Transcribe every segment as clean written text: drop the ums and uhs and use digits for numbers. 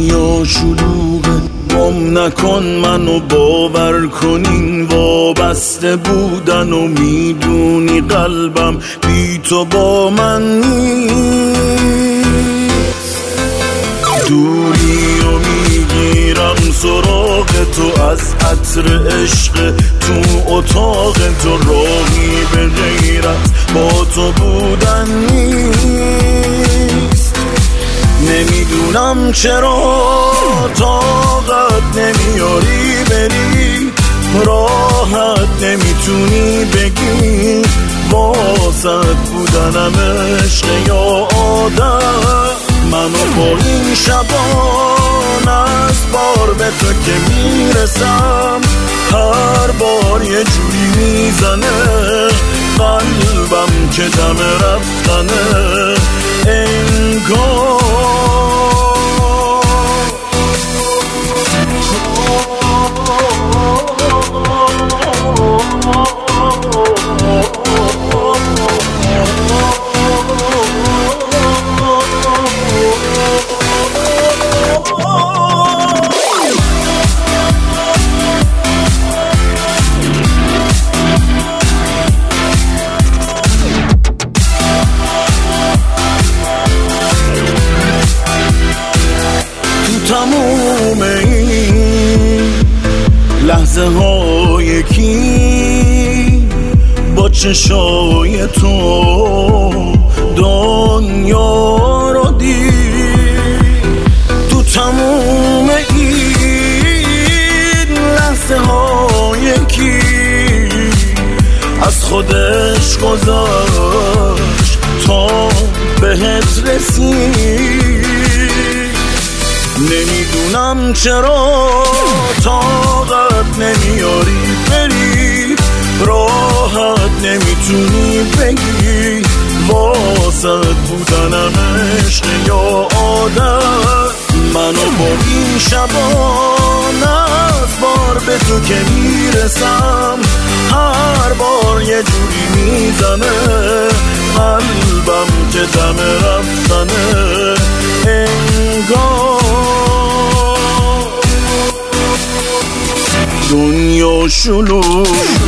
دنیا شلوغه، گم نکن منو، باور کن این وابسته بودن و میدونی قلبم بی تو با من نیست. دوری و میگیرم سراغ تو از عطر عشق تو اتاق تو، راهی به غیرت با تو بودن نیست. نمیدونم چرا طاقت نمیاری بری، راحت نمیتونی بگی واسط بودنم عشق یا آدم. منو با این شبان از بار به تو که میرسم، هر بار یه جوری میزنه قلبم که دم رفتنه انگار. تموم این لحظه های یکی با چشای تو دنیا رو دید. تو تموم این لحظه های یکی از خودش گذاشت تا بهت رسید. نمیدونم چرا طاقت نمیاری بری، راحت نمیتونی بگی واسط بودنم عشق یا آدم. منو با این شبان از بار به تو که میرسم، هر بار یه جوری میزنه قلبم که دم رفتنه انگار. دنیا شلوغ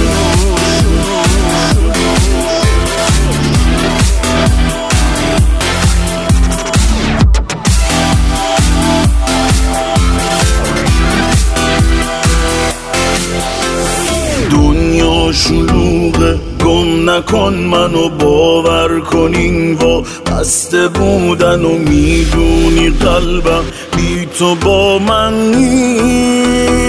دنیا شلوغه، گم نکن منو، باور کن این وابسته بودن و میدونی قلبم بی تو با من نیست.